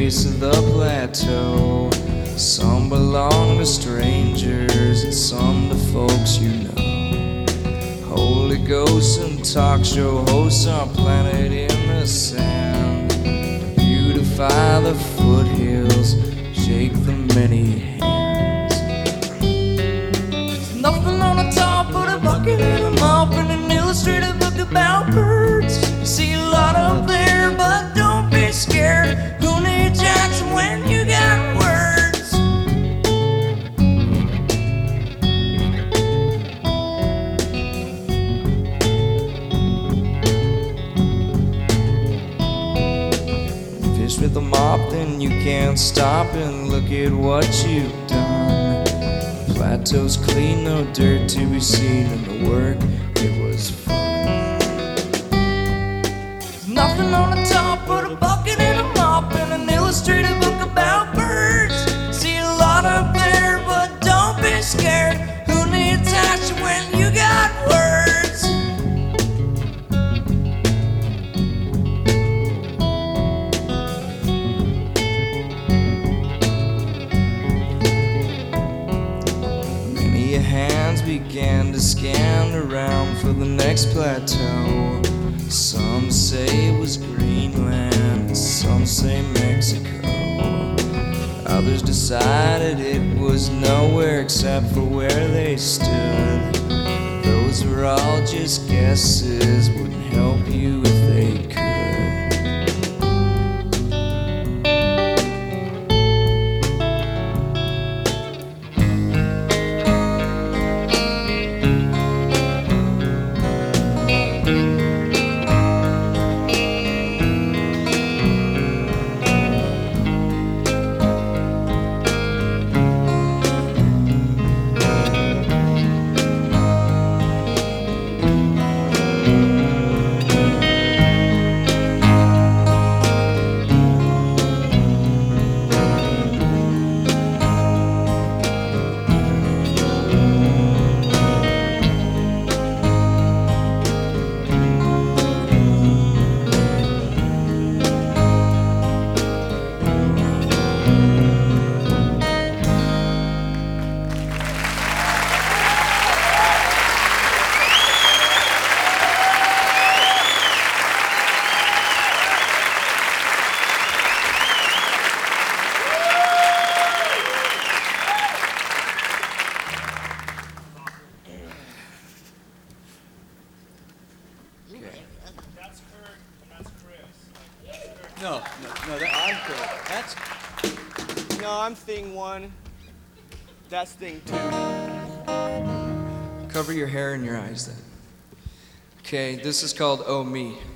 base of the plateau. Some belong to strangers and some to folks you know. Holy ghosts and talk show hosts are planted in the sand. Beautify the foothills, shake the many hands. There's nothing on the top but a bucket and a mop and an illustrated book about birds. You see a lot up there, but don't be scared. Who needs Jackson when you got words? Fish with a mop, then you can't stop and look at what you've done. Plateau's clean, no dirt to be seen, and the work, it was fun. There's nothing on the top but a bucket and a mop and an illustrated book about birds. See a lot up there, but don't be scared. Who needs action when you got words? Many hands began to scan around for the next plateau. Some say it was Greenland, some say Mexico. Others decided it was nowhere except for where they stood. Those were all just guesses, wouldn't help you if they could. That's Kurt and that's Chris. No, I'm Kurt. I'm thing one. That's thing two. Cover your hair and your eyes then. Okay, this is called Oh Me.